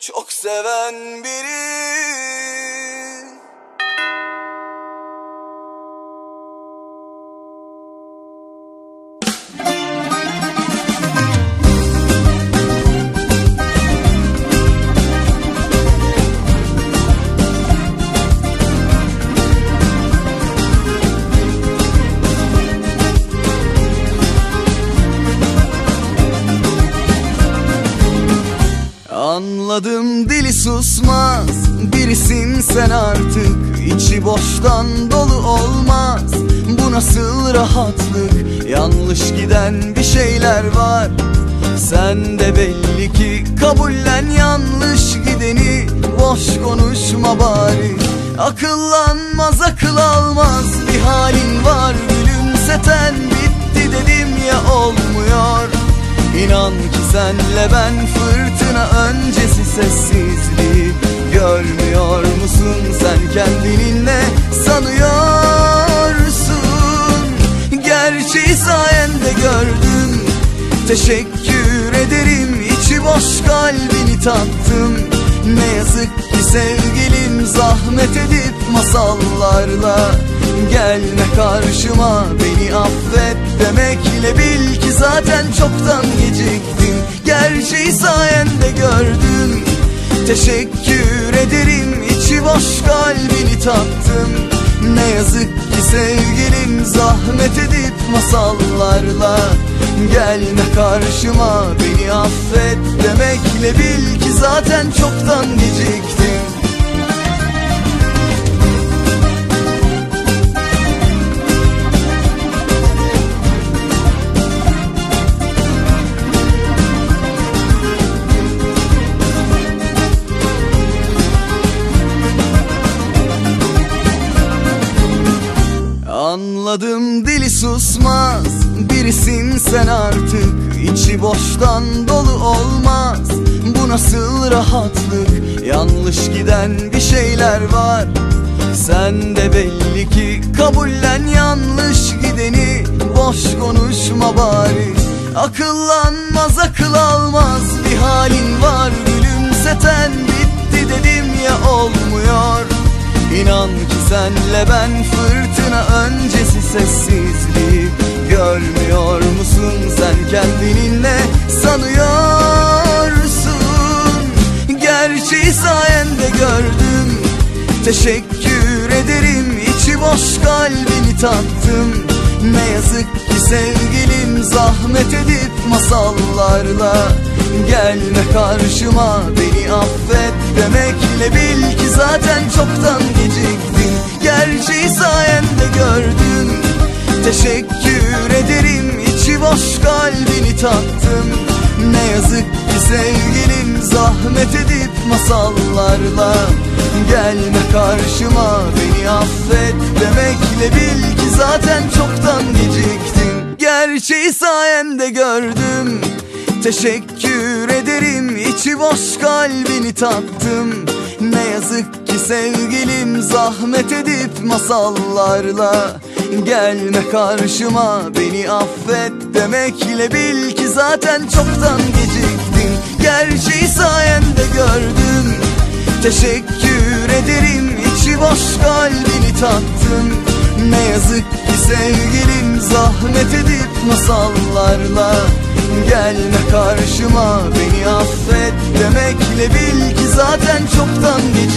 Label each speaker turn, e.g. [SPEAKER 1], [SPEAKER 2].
[SPEAKER 1] çok seven biri. Anladım, dili susmaz birisin sen artık. İçi boştan dolu olmaz, bu nasıl rahatlık? Yanlış giden bir şeyler var, sen de belli ki kabullen yanlış gideni. Boş konuşma bari, akıllanmaz akıl almaz bir halin var. Gülümseten bitti dedim ya, olmuyor. İnan ki senle ben fırtına öncesi sessizliği. Görmüyor musun sen kendini ne sanıyorsun? Gerçeği sayende gördüm, teşekkür ederim. İçi boş kalbini tattım. Ne yazık ki sevgilim, zahmet edip masallarla gelme karşıma. Beni affet demekle bil ki zaten çoktan geciktin. Gerçeği sayende gördüm, teşekkür ederim. İçi boş kalbini tattım. Ne yazık ki sevgilim, zahmet edip masallarla gelme karşıma. Beni affet demekle bil ki zaten çoktan geciktin. Anladım, dili susmaz birisin sen artık. İçi boştan dolu olmaz, bu nasıl rahatlık? Yanlış giden bir şeyler var, sen de belli ki kabullen yanlış gideni. Boş konuşma bari, akıllanmaz akıl almaz bir halin var. Gülümseten bitti dedim ya, olmuyor. İnan ki senle ben fırtına öncesi sessizliği. Görmüyor musun sen kendini ne sanıyorsun? Gerçeği sayende gördüm, teşekkür ederim. İçi boş kalbini tattım. Ne yazık ki sevgilim, zahmet edip masallarla gelme karşıma. Beni affet demekle bil ki zaten çoktan geciktin. Gerçeği sayende gördüm, teşekkür ederim. İçi boş kalbini tattım. Ne yazık ki sevgilim, zahmet edip masallarla gelme karşıma. Beni affet demekle bil ki zaten çoktan geciktin. Gerçeği sayende gördüm, teşekkür ederim. İçi boş kalbini tattım. Ne yazık ki sevgilim, zahmet edip masallarla gelme karşıma. Beni affet demekle bil ki zaten çoktan geciktin. Gerçeği sayende gördüm, teşekkür ederim. İçi boş kalbini tattım. Ne yazık ki sevgilim, zahmet edip masallarla gelme karşıma. Beni affet demekle bil ki zaten çoktan geç.